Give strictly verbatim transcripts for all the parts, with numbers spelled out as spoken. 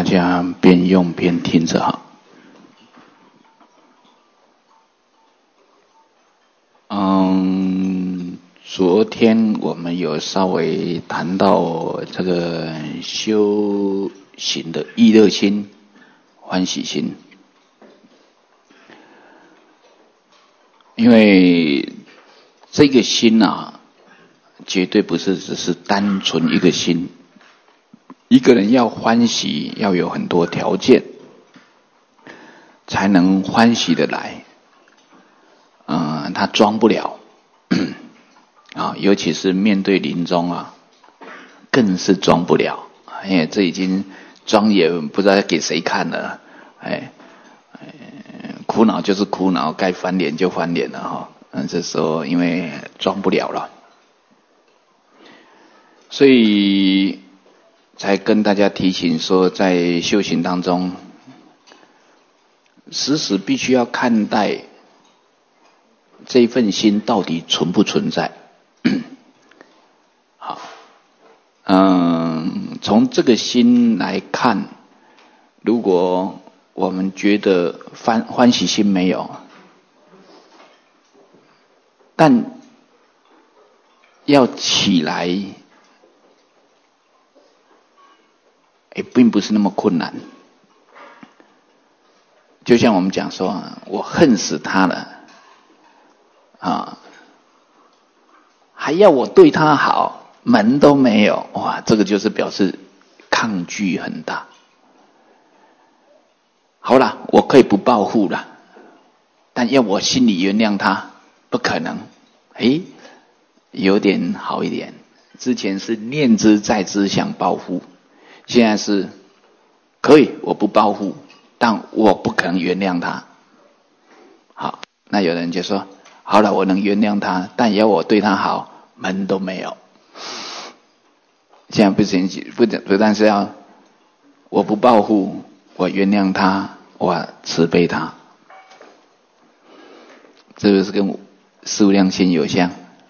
家边用边听着哈。嗯，昨天我们有稍微谈到这个修行的意乐心、欢喜心，因为这个心啊，绝对不是只是单纯一个心。一个人要欢喜，要有很多条件，才能欢喜的来。嗯，他装不了啊，尤其是面对临终啊，更是装不了。因为这已经装也不知道给谁看了。哎，苦恼就是苦恼，该翻脸就翻脸了哈。嗯，这时候因为装不了了，所以才跟大家提醒说，在修行当中，时时必须要看待这份心到底存不存在。好，嗯，从这个心来看，如果我们觉得欢欢喜心没有，但要起来，也并不是那么困难。就像我们讲说，我恨死他了啊，还要我对他好，门都没有，哇，这个就是表示抗拒很大。好了，我可以不报复了，但要我心里原谅他，不可能。诶，有点好一点。之前是念之在之想报复，现在是可以我不报复，但我不可能原谅他。好，那有人就说，好了，我能原谅他，但要我对他好，门都没有。现在不行，不不但是要我不报复，我原谅他，我慈悲他，这个是跟数量心有像。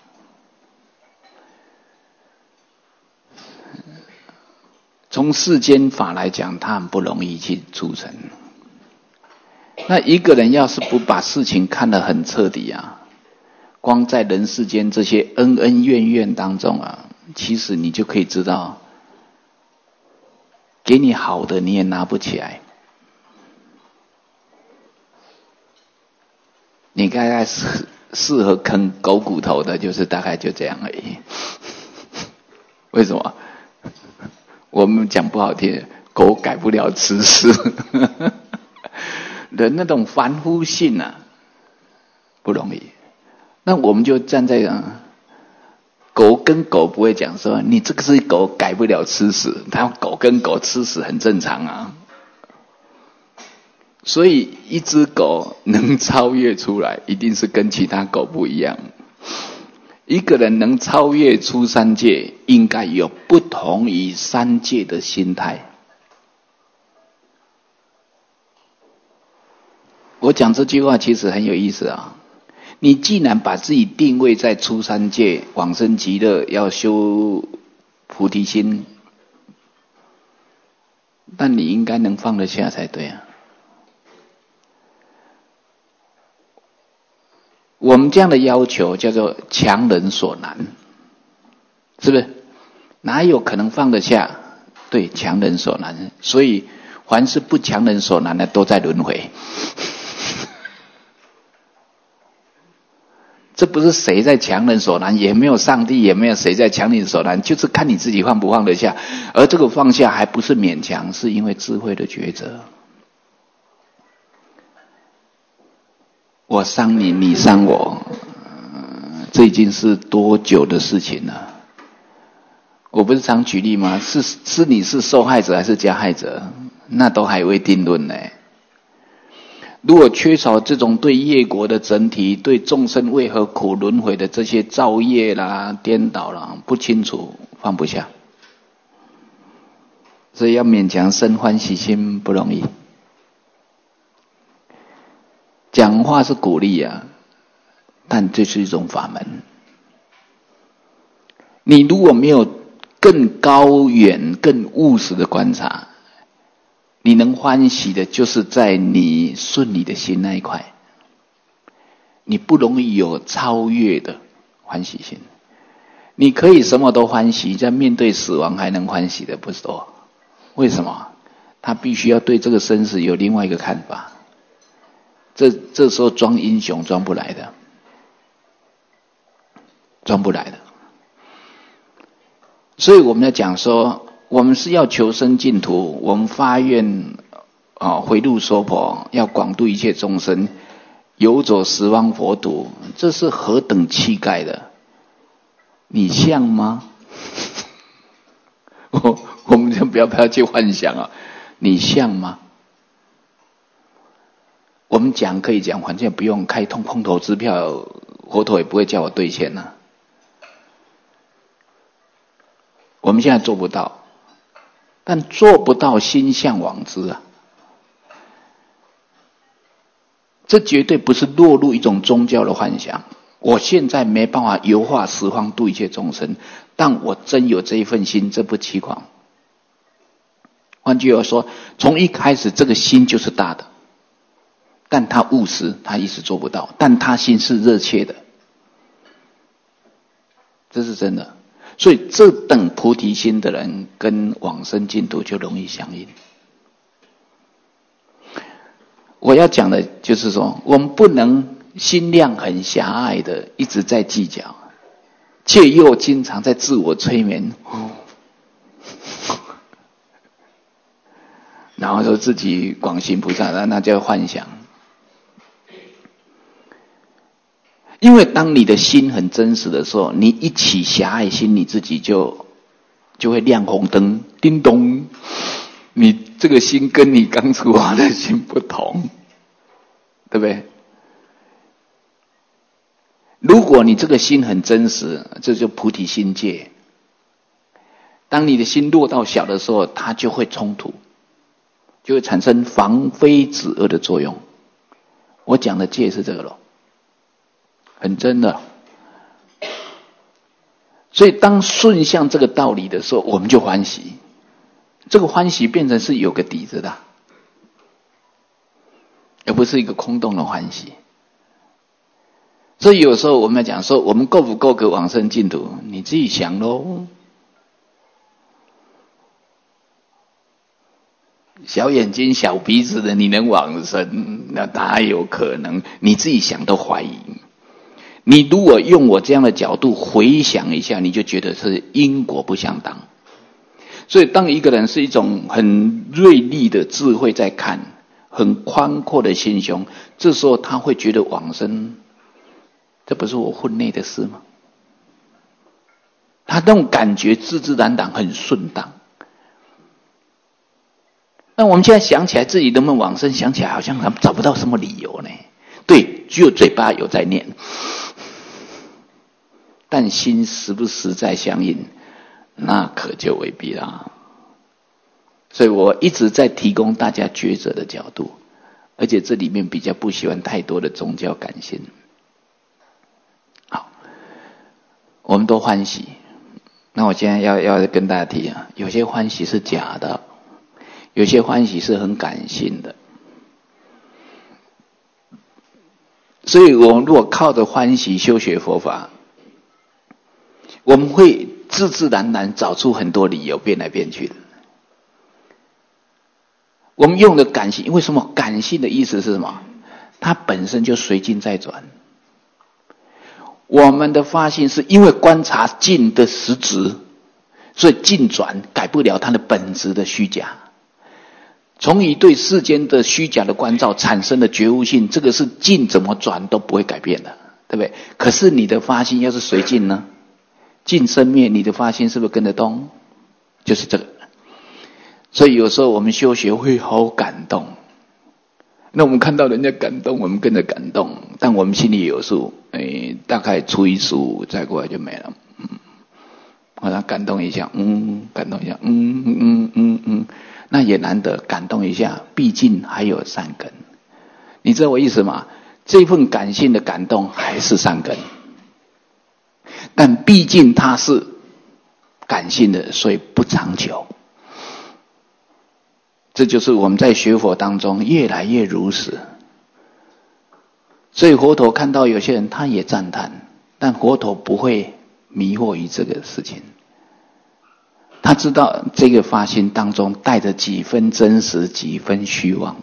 从世间法来讲，它很不容易去促成。那一个人要是不把事情看得很彻底啊，光在人世间这些恩恩怨怨当中啊，其实你就可以知道，给你好的你也拿不起来。你大概适适合啃狗骨头的，就是大概就这样而已。为什么？我们讲不好听，狗改不了吃屎。人那种凡夫性啊，不容易。那我们就站在啊，狗跟狗不会讲说你这个是狗改不了吃屎，它狗跟狗吃屎很正常啊。所以一只狗能超越出来，一定是跟其他狗不一样。一个人能超越出三界，应该有不同于三界的心态。我讲这句话其实很有意思啊。你既然把自己定位在出三界，往生极乐，要修菩提心，但你应该能放得下才对啊。我们这样的要求叫做强人所难，是不是？哪有可能放得下？对，强人所难。所以凡是不强人所难的都在轮回。这不是谁在强人所难，也没有上帝，也没有谁在强人所难，就是看你自己放不放得下。而这个放下还不是勉强，是因为智慧的抉择。我伤你，你伤我，呃、这已经是多久的事情了？我不是常举例吗？是是你是受害者还是加害者，那都还未定论呢。如果缺少这种对业果的整体，对众生为何苦轮回的这些造业啦、颠倒啦不清楚，放不下，所以要勉强生欢喜心不容易。讲话是鼓励啊，但这是一种法门。你如果没有更高远、更务实的观察， 你能欢喜的就是在你顺你的心那一块，你不容易有超越的欢喜心。你可以什么都欢喜，在面对死亡还能欢喜的不多。为什么？他必须要对这个生死有另外一个看法。这这时候装英雄装不来的，装不来的。所以我们要讲说，我们是要求生净土，我们发愿啊，回路娑婆，要广度一切众生，游走十方佛土，这是何等气概的！你像吗？我我们就不要不要去幻想啊，你像吗？我们讲可以讲，反正不用开通空头支票，佛陀也不会叫我兑现呐、啊。我们现在做不到，但做不到心向往之啊。这绝对不是落入一种宗教的幻想。我现在没办法游化十方度一切众生，但我真有这一份心，这不欺狂。换句话说，从一开始这个心就是大的。但他务实，他一时做不到，但他心是热切的，这是真的。所以这等菩提心的人跟往生净土就容易相应。我要讲的就是说，我们不能心量很狭隘的一直在计较，却又经常在自我催眠，然后说自己广行菩萨，那那叫幻想。因为当你的心很真实的时候，你一起狭隘心，你自己就就会亮红灯，叮咚，你这个心跟你刚出发的心不同，对不对？如果你这个心很真实，这就菩提心界。当你的心落到小的时候，它就会冲突，就会产生防非止恶的作用。我讲的戒是这个咯，很真的。所以当顺向这个道理的时候，我们就欢喜。这个欢喜变成是有个底子的，而不是一个空洞的欢喜。所以有时候我们讲说，我们够不够格往生净土，你自己想咯。小眼睛小鼻子的你能往生，那哪有可能？你自己想都怀疑。你如果用我这样的角度回想一下，你就觉得是因果不相当。所以当一个人是一种很锐利的智慧在看，很宽阔的心胸，这时候他会觉得往生，这不是我婚内的事吗？他那种感觉自自然然很顺当。那我们现在想起来自己能不能往生，想起来好像找不到什么理由呢。对，只有嘴巴有在念，但心实不实在相应，那可就未必啦。所以我一直在提供大家抉择的角度，而且这里面比较不喜欢太多的宗教感性。好，我们都欢喜。那我现在要要跟大家提啊，有些欢喜是假的，有些欢喜是很感性的。所以我们如果靠着欢喜修学佛法，我们会自自然然找出很多理由变来变去的。我们用的感性，为什么感性的意思是什么？它本身就随境在转。我们的发心是因为观察境的实质，所以境转改不了它的本质的虚假。从你对世间的虚假的关照产生的觉悟性，这个是境怎么转都不会改变的，对不对？可是你的发心要是随境呢？境生灭，你的发心是不是跟得动？就是这个。所以有时候我们修学会好感动，那我们看到人家感动，我们跟着感动，但我们心里也有数，哎，大概初一十五再过来就没了。嗯，好像感动一下，嗯，感动一下，嗯嗯嗯嗯，那也难得感动一下，毕竟还有善根。你知道我意思吗？这份感性的感动还是善根，但毕竟它是感性的，所以不长久。 这就是我们在学佛当中越来越如实。所以佛陀看到有些人他也赞叹，但佛陀不会迷惑于这个事情。他知道这个发心当中带着几分真实，几分虚妄。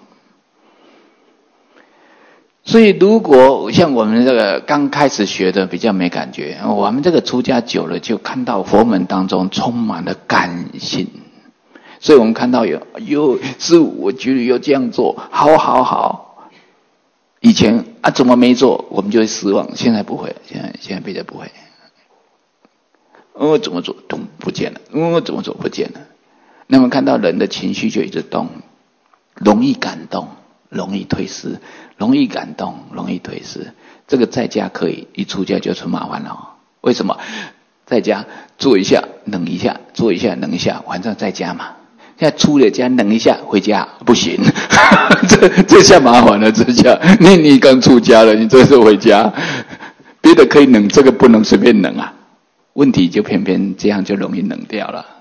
所以如果像我们这个刚开始学的比较没感觉，我们这个出家久了就看到佛门当中充满了感性。所以我们看到有有师父，我觉得要这样做，好好好。以前啊怎么没做，我们就会失望。现在不会，现在现在比较不会。我怎么做，动不见了；我怎么做，不见了。那么看到人的情绪就一直动，容易感动，容易退失，容易感动，容易退失。这个在家可以，一出家就出麻烦了。为什么？在家做一下，冷一下，做一下，冷一下，晚上在家嘛。现在出了家冷一下，回家不行，这这下麻烦了。这下你你刚出家了，你这时候回家，别的可以冷，这个不能随便冷啊。问题就偏偏这样就容易冷掉了。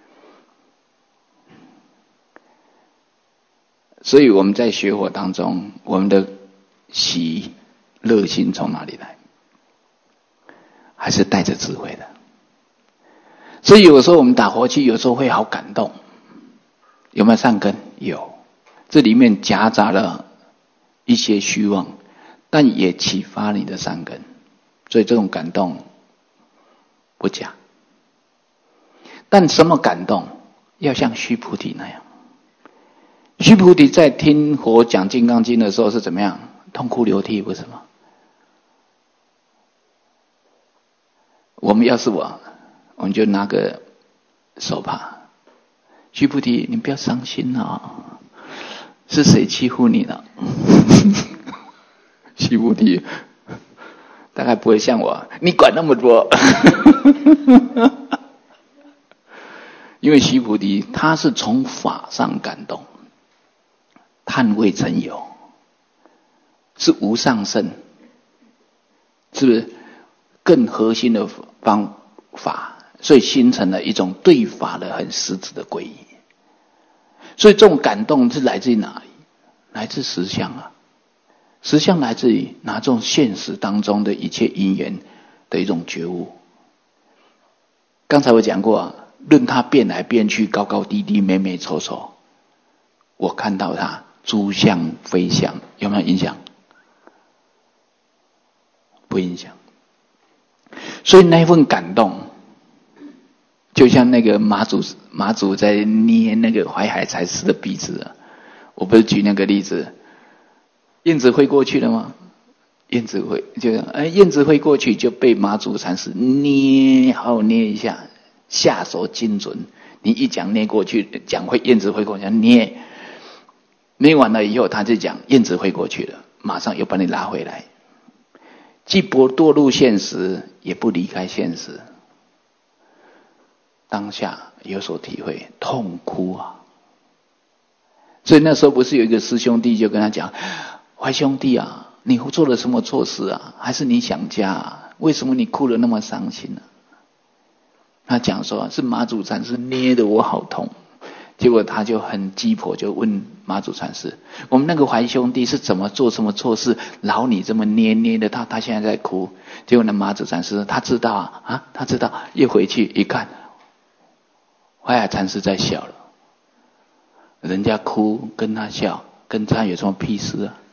所以我们在学佛当中，我们的喜乐心从哪里来？还是带着智慧的。所以有时候我们打佛七，有时候会好感动。有没有善根？有。这里面夹杂了一些虚妄，但也启发你的善根。所以这种感动不假。但什么感动？要像须菩提那样。须菩提在听佛讲《金刚经》的时候是怎么样？痛哭流涕，不是吗？我们要是我，我们就拿个手帕，须菩提，你不要伤心啊！是谁欺负你了？须菩提大概不会像我，你管那么多。因为须菩提他是从法上感动，叹未曾有，是无上圣，是不是更核心的方法？所以形成了一种对法的很实质的皈依。所以这种感动是来自于哪里？来自实相啊！实相来自于哪种现实当中的一切因缘的一种觉悟。刚才我讲过啊，论它变来变去，高高低低，美美丑丑，我看到它诸相非相，有没有影响？不影响。所以那一份感动，就像那个马祖马祖在捏那个淮海禅师的鼻子啊，我不是举那个例子，燕子飞过去了吗？燕子飞就哎，燕子飞过去就被马祖禅师捏，好好捏一下，下手精准。你一讲捏过去，讲会燕子飞过去，捏捏完了以后，他就讲燕子飞过去了，马上又把你拉回来，既不堕入现实，也不离开现实。当下有所体会，痛哭啊！所以那时候不是有一个师兄弟就跟他讲：“怀兄弟啊，你做了什么错事啊？还是你想家啊？为什么你哭得那么伤心呢、啊？”他讲说是马祖禅师捏得我好痛。结果他就很鸡婆，就问马祖禅师：“我们那个怀兄弟是怎么做什么错事，劳你这么捏捏的他，他现在在哭。”结果那马祖禅师他知道啊，啊他知道，一回去一看，怀海禅师在笑了。人家哭跟他笑，跟他有什么屁事啊？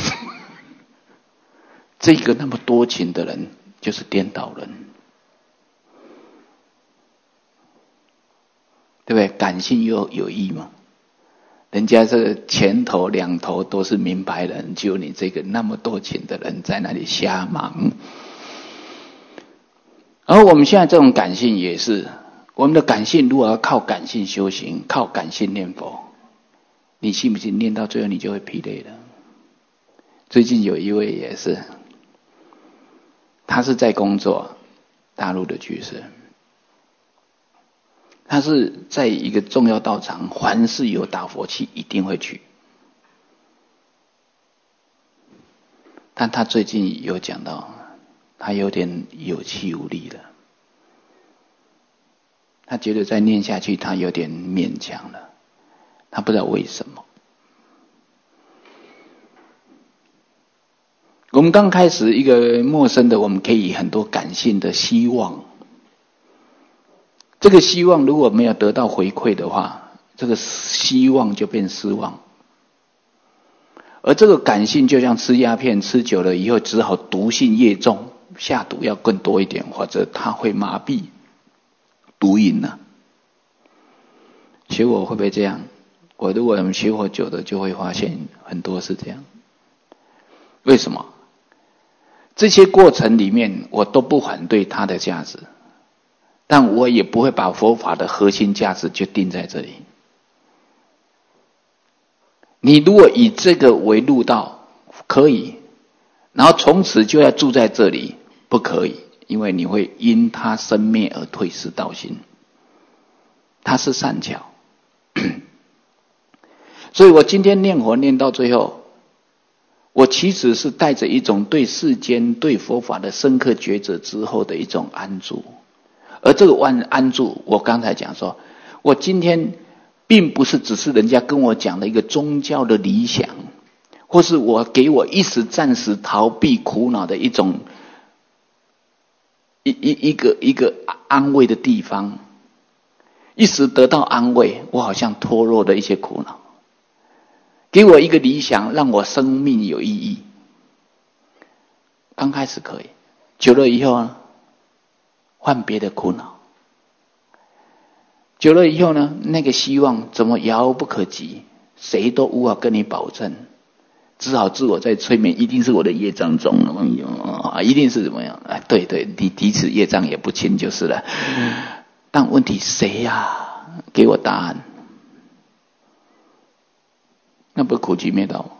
这个那么多情的人，就是颠倒人。对不对？感性又有益嘛？人家这个前头两头都是明白人，就你这个那么多情的人在那里瞎忙。而我们现在这种感性也是，我们的感性如果要靠感性修行，靠感性念佛，你信不信念到最后你就会疲累了？最近有一位也是，他是在工作，大陆的居士。他是在一个重要道场，凡是有打佛七一定会去。但他最近有讲到，他有点有气无力了。他觉得再念下去，他有点勉强了。 他不知道为什么。我们刚开始一个陌生的，我们可以很多感性的希望，这个希望如果没有得到回馈的话，这个希望就变失望。而这个感性就像吃鸦片，吃久了以后只好毒性越重，下毒要更多一点，或者它会麻痹毒瘾了。学火会不会这样？我如果我们学火久的，就会发现很多是这样。为什么？这些过程里面我都不反对它的价值，但我也不会把佛法的核心价值就定在这里。你如果以这个为路道可以，然后从此就要住在这里不可以，因为你会因它生灭而退失道心，它是善巧。所以我今天念佛念到最后，我其实是带着一种对世间对佛法的深刻觉知之后的一种安住。而这个安安住，我刚才讲说，我今天并不是只是人家跟我讲的一个宗教的理想，或是我给我一时暂时逃避苦恼的一种一一一个一个安慰的地方，一时得到安慰，我好像脱落了一些苦恼。给我一个理想，让我生命有意义。刚开始可以，久了以后呢，换别的苦恼。久了以后呢，那个希望怎么遥不可及，谁都无法跟你保证，只好自我在催眠，一定是我的业障重了，一定是怎么样？哎，对对，你彼此业障也不轻就是了。但问题谁呀、啊？给我答案。那不是苦集灭道吗？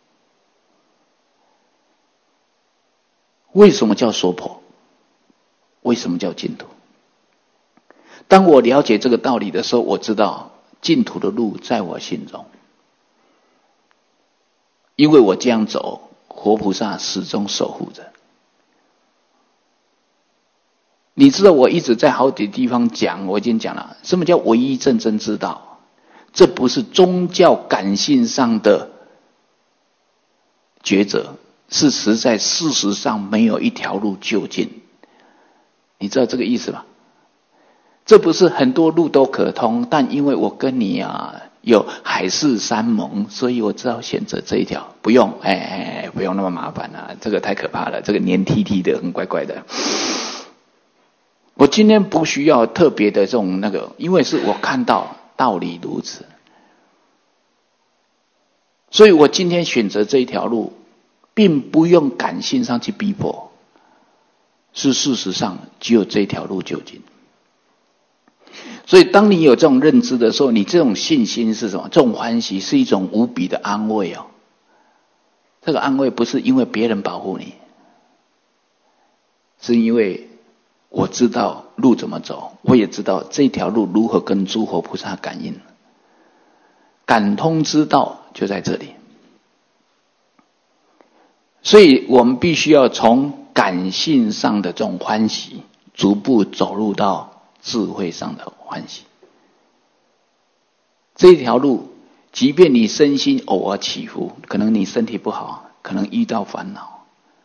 为什么叫娑婆？为什么叫净土？当我了解这个道理的时候，我知道净土的路在我心中，因为我这样走，活菩萨始终守护着。你知道我一直在好几地方讲，我已经讲了，什么叫唯一正真之道？这不是宗教感性上的抉择，是实在事实上没有一条路究竟。你知道这个意思吧？这不是很多路都可通，但因为我跟你啊有海誓山盟，所以我只好选择这一条。不用，哎哎哎，不用那么麻烦啊，这个太可怕了，这个黏踢踢的，很怪怪的。我今天不需要特别的这种那个，因为是我看到道理如此，所以我今天选择这一条路，并不用感性上去逼迫，是事实上只有这条路究竟。所以当你有这种认知的时候，你这种信心是什么？这种欢喜是一种无比的安慰哦。这个安慰不是因为别人保护你，是因为我知道路怎么走，我也知道这条路如何跟诸佛菩萨感应。感通之道就在这里。所以我们必须要从感性上的这种欢喜，逐步走入到智慧上的欢喜。这条路，即便你身心偶尔起伏，可能你身体不好，可能遇到烦恼，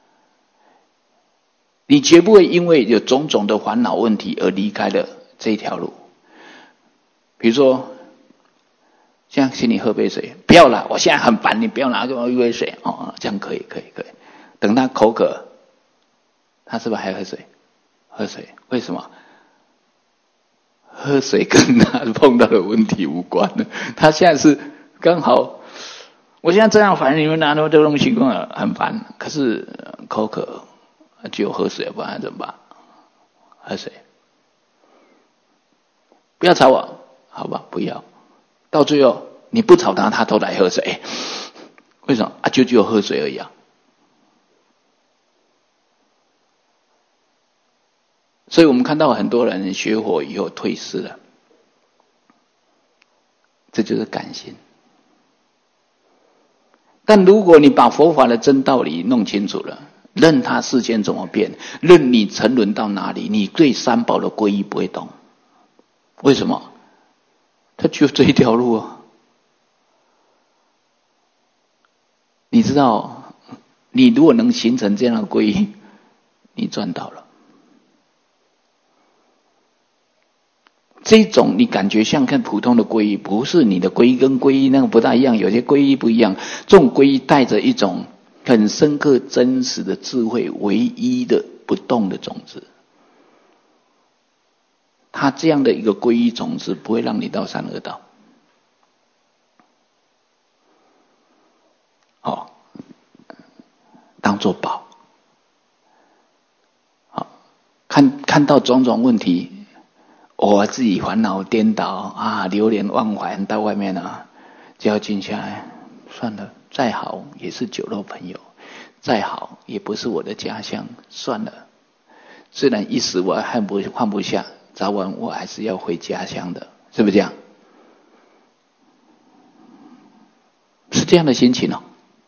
你绝不会因为有种种的烦恼问题而离开了这条路。比如说，现在请你喝杯水，不要了，我现在很烦，你不要拿给我一杯水哦，这样可以，可以，可以。等他口渴，他是不是还喝水？喝水，为什么？喝水跟他碰到的问题无关了，他现在是刚好，我现在这样烦，你们拿到这个东西很烦，可是口渴，只有喝水，不然怎么办？喝水，不要吵我，好吧，不要。到最后你不吵他，他都来喝水，为什么啊？就只有喝水而已啊。所以我们看到很多人学佛以后退失了，这就是感性。但如果你把佛法的真道理弄清楚了，任他世间怎么变，任你沉沦到哪里，你对三宝的皈依不会动。为什么？他就这一条路啊， 知道，你如果能形成这样的皈依，你赚到了。这种你感觉像看普通的皈依，不是你的皈依跟皈依那个不大一样，有些皈依不一样。这种皈依带着一种很深刻真实的智慧，唯一的不动的种子。他这样的一个皈依种子不会让你到三恶道。好，当作宝。好，看看到种种问题，我自己烦恼颠倒啊，流连忘返到外面啊，就要静下来，算了，再好也是酒肉朋友，再好也不是我的家乡，算了。虽然一时我还不放不下，早晚我还是要回家乡的，是不是这样？是这样的心情哦。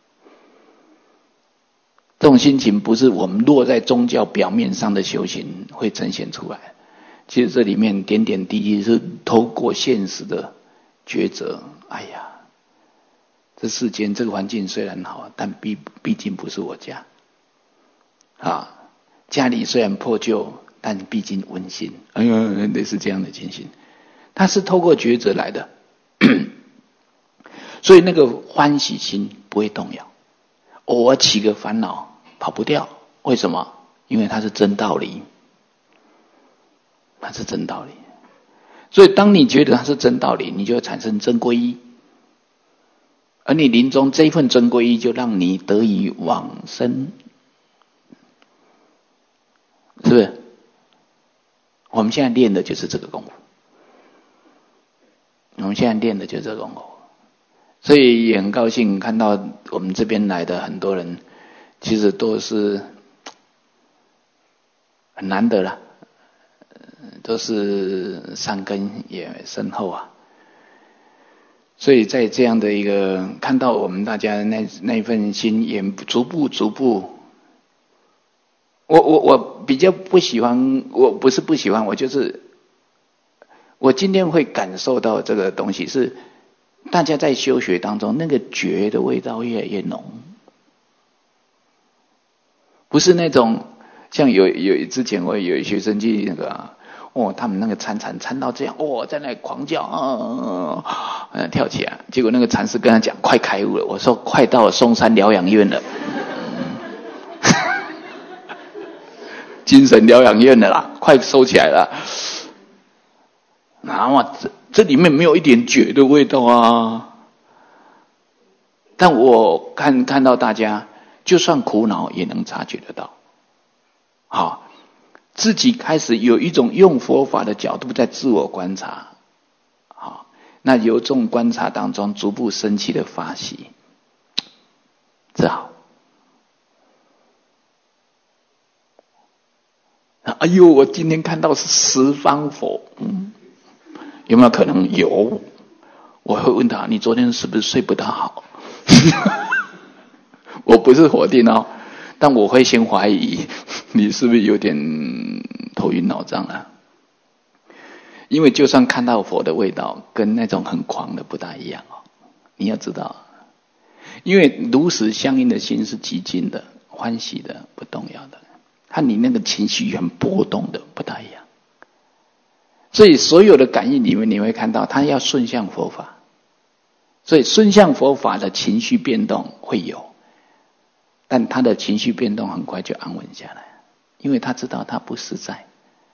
这种心情不是我们落在宗教表面上的修行会呈现出来，其实这里面点点滴滴是透过现实的抉择。哎呀，这世间这个环境虽然好，但毕毕竟不是我家啊。家里虽然破旧，但毕竟温馨。哎呀，类似这样的情形，它是透过抉择来的，所以那个欢喜心不会动摇。偶尔起个烦恼跑不掉，为什么？因为它是真道理，它是真道理。所以当你觉得它是真道理，你就会产生真皈依，而你临终这一份真皈依就让你得以往生，是不是？我们现在练的就是这个功夫，我们现在练的就是这个功夫。所以也很高兴看到我们这边来的很多人，其实都是很难得啦，都是善根也深厚啊。所以在这样的一个看到我们大家那那份心也逐步逐步，我我我比较不喜欢，我不是不喜欢，我就是我今天会感受到这个东西是。大家在修学当中，那个觉的味道越来越浓，不是那种像有有之前我有学生去那个哦，他们那个参禅参到这样哦，在那里狂叫啊、呃，跳起来，结果那个禅师跟他讲快开悟了，我说快到松山疗养院了，精神疗养院的啦，快收起来了，然后这。这里面没有一点觉的味道啊！但我看看到大家，就算苦恼也能察觉得到，好，自己开始有一种用佛法的角度在自我观察，好，那由这种观察当中逐步升起的法喜，这好。哎呦，我今天看到是十方佛，嗯。有没有可能？有，我会问他：你昨天是不是睡不大好？我不是否定哦，但我会先怀疑你是不是有点头晕脑胀啊？因为就算看到佛的味道，跟那种很狂的不大一样哦。你要知道，因为如实相应的心是寂静的、欢喜的、不动摇的，和你那个情绪很波动的不大一样。所以所有的感应里面你会看到他要顺向佛法，所以顺向佛法的情绪变动会有，但他的情绪变动很快就安稳下来，因为他知道他不实在。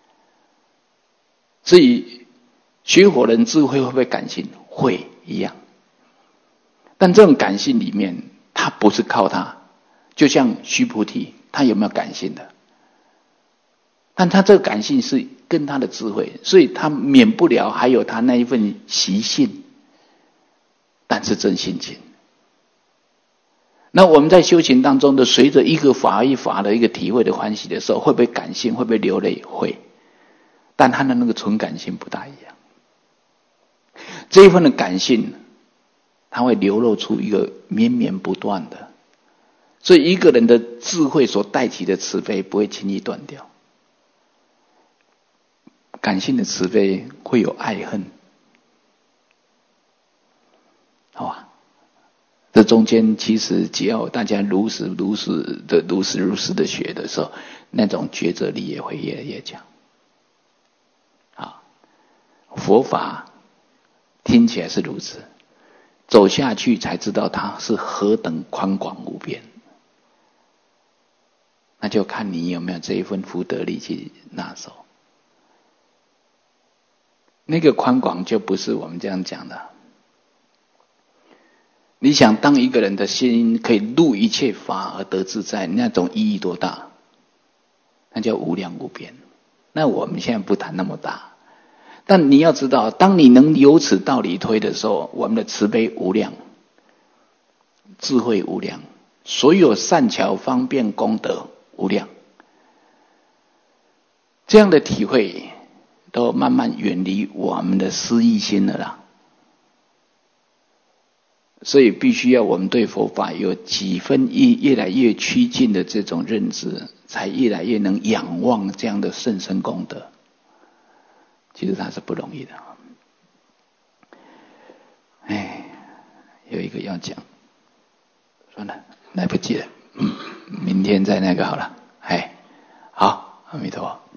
所以学佛人智慧会不会感性？会一样，但这种感性里面他不是靠他，就像须菩提他有没有感性的？但他这个感性是跟他的智慧，所以他免不了还有他那一份习性，但是真性情。那我们在修行当中的，随着一个法一法的一个体会的欢喜的时候，会不会感性？会不会流泪？会，但他的那个纯感性不大一样。这一份的感性，它会流露出一个绵绵不断的，所以一个人的智慧所带起的慈悲不会轻易断掉。感性的慈悲会有爱恨，好吧？这中间其实只要大家如实如实的如实如实的学的时候，那种抉择力也会越来越强。啊，佛法听起来是如此，走下去才知道它是何等宽广无边。那就看你有没有这一份福德力去拿手。那个宽广就不是我们这样讲的。你想当一个人的心可以入一切法而得自在，那种意义多大？那叫无量无边。那我们现在不谈那么大，但你要知道，当你能由此道理推的时候，我们的慈悲无量，智慧无量，所有善巧方便功德无量，这样的体会都慢慢远离我们的私意心了啦。所以必须要我们对佛法有几分越越来越趋近的这种认知，才越来越能仰望这样的甚深功德。其实它是不容易的。哎，有一个要讲，算了，来不及了，嗯，明天再那个好了。哎，好，阿弥陀佛。